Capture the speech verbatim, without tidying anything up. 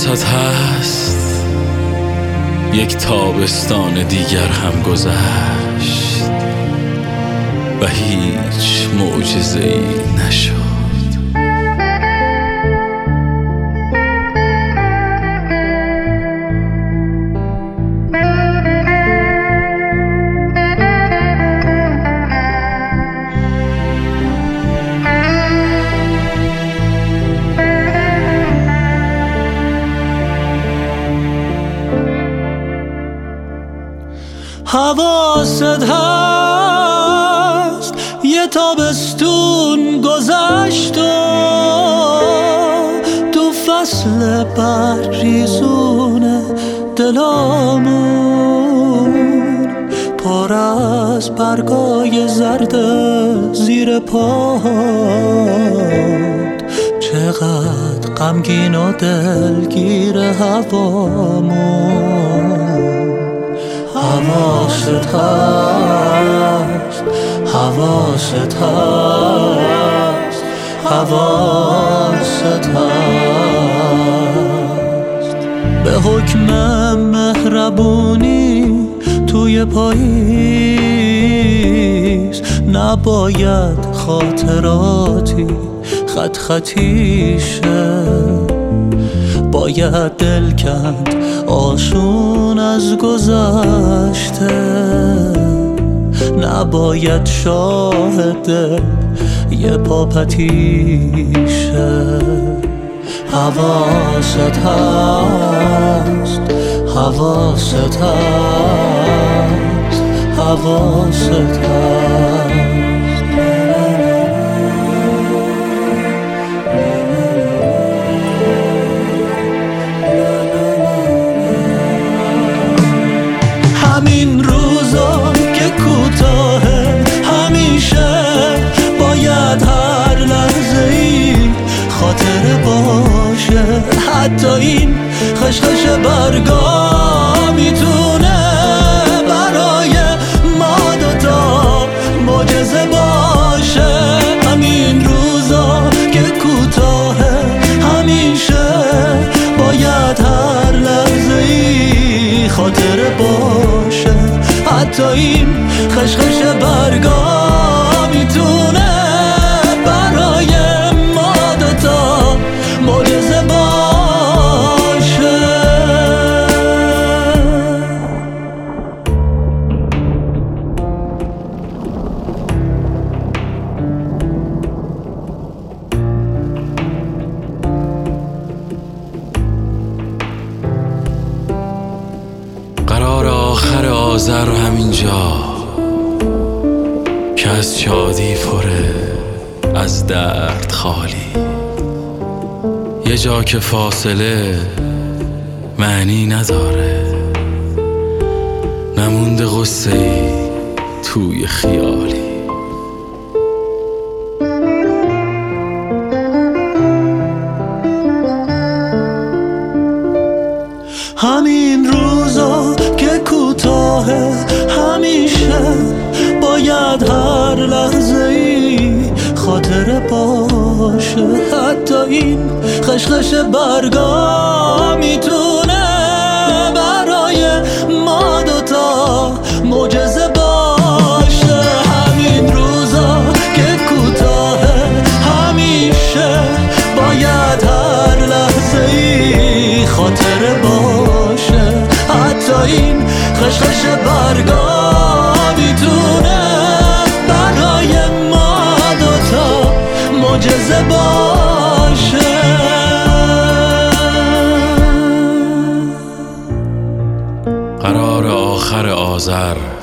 حواست هست یک تابستان دیگر هم گذشت و هیچ معجزه‌ای نشد. حواست هست یه تابستون گذشت و تو فصل برریزون دلامون پر از برگای زرد زیر پاد، چقدر غمگین و دلگیر هوامون. حواست هست، حواست هست، حواست هست. به حکم مهربونی توی پاییز نباید خاطراتی خط خطی شه، باید دل کند آسون از گذشته، نباید شاهد یه پاپتیشه. حواست هست، حواست هست، حواست هست. همین روزا که کوتاهه همیشه باید هر لحظه ای خاطره باشه، حتی این خشخش برگا میتونه برای ما دوتا معجزه باشه. همین روزا که کوتاهه همیشه باید هر لحظه ای خاطره باشه، حتی این خشخش برگا میتونه برای ما دوتا معجزه باشه. قرار آخر آذر همینجا که از شادی پره از درد خالی، یه جا که فاصله معنی نداره، نمونده غصه‌ای توی خیالی. همین روزا که کوتاهه همیشه باید هر لحظه ای خاطره باشه، حتی این خشخش برگا میتونه برای ما دوتا معجزه باشه. همین روزا که کوتاهه همیشه باید هر لحظه ای خاطره باشه، حتی این خشخش برگا میتونه برای ما دوتا معجزه باشه. قرار آخر آذر